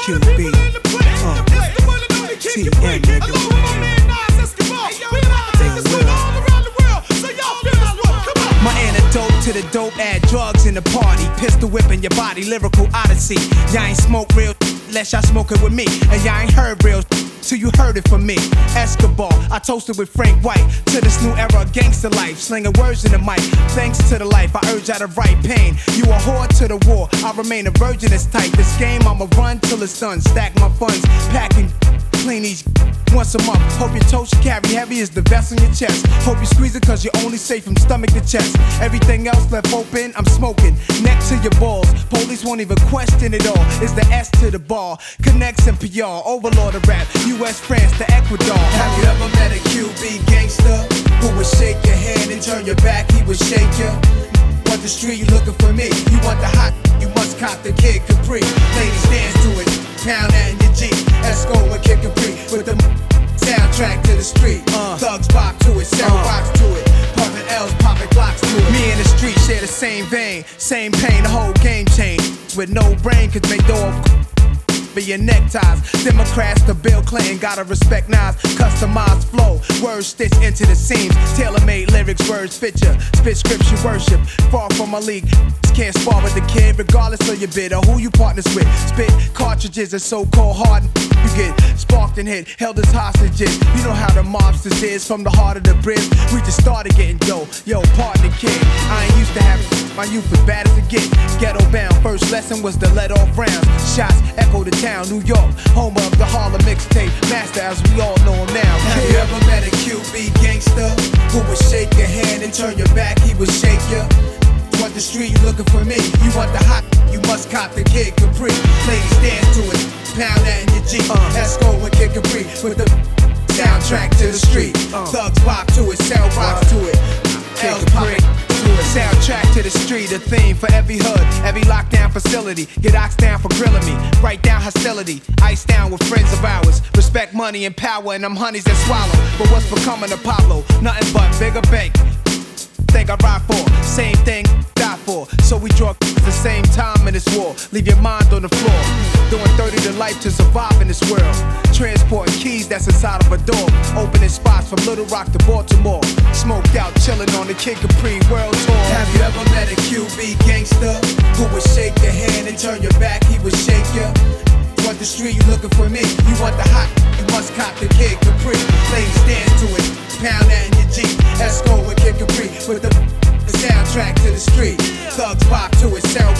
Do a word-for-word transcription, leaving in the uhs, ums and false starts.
Q B. Uh, T M, nigga. My antidote to the dope, add drugs in the party. Pistol whipping your body, lyrical odyssey. Y'all ain't smoke real unless y'all smoke it with me. And y'all ain't heard real till you heard it from me. Escobar, I toasted with Frank White to this new era of gangster life, slinging words in the mic. Thanks to the life, I urge out of right pain. You a whore to the war, I remain a virgin as tight. This game, I'ma run till it's done. Stack my funds, packing, clean each once a month. Hope your toes carry heavy as the vest on your chest. Hope you squeeze it cause you're only safe from stomach to chest. Everything else left open, I'm smoking. Neck to your balls, police won't even question it all. It's the S to the ball, connects and P R, overlord of rap, U S, France to Ecuador. Have you ever met a Q B gangster who would shake your hand and turn your back, he would shake you? Want the street, you looking for me. You want the hot, you must cop the Kid Capri. Ladies dance to it, pound that in your Jeep. Esco and Kid Capri with the soundtrack to the street. uh, Thugs bop to it, sell uh, rocks to it, pumping L's, popping Glocks to it. Me and the street share the same vein, same pain, the whole game changed. With no brain could make dough for your neckties. Democrats to Bill Clinton, gotta respect Nas. Customized flow, words stitched into the seams. Tailor-made lyrics, words fit ya. Spit scripture worship, far from my league. Can't spar with the kid, regardless of your bid or who you partners with. Spit cartridges are so-called hard. You get sparked and hit, held as hostages. You know how the mobsters is, from the heart of the bridge. We just started getting dough, yo, partner kid. I ain't used to have my youth as bad as it get. Ghetto bound, first lesson was to let off rounds. Shots echo the town, New York, home of the Harlem mixtape master, as we all know him now. Have you ever met a Q B gangster who would shake your hand and turn your back, he would shake you? Want the street, you looking for me. You want the hot, you must cop the Kid Capri. Ladies dance to it, pound that in your Jeep. uh, Esco and Kid Capri with the soundtrack to the street. uh, Thugs bop to it, sell rocks to it, L's popping to it. Soundtrack to the street, a theme for every hood, every lockdown facility. Get oxed down for grilling me, write down hostility. Ice down with friends of ours. Respect money and power and them honeys that swallow. But what's becoming of Pablo? Nothing but bigger bank. Think I ride for, same thing, die for. So we draw at the same time in this war. Leave your mind on the floor. Doing thirty to life to survive in this world. Transporting keys that's inside of a door. Opening spots from Little Rock to Baltimore. Smoked out, chilling on the Kid Capri World Tour. Have you ever met a Q B gangster who would shake your hand and turn your back, he would shake you? Want the street, you looking for me. You want the hot, you must cop the Kid Capri. Ladies dance to it, pound that in your Jeep. Esco and Kid Capri with the, the soundtrack to the street. Thugs bop to it, sell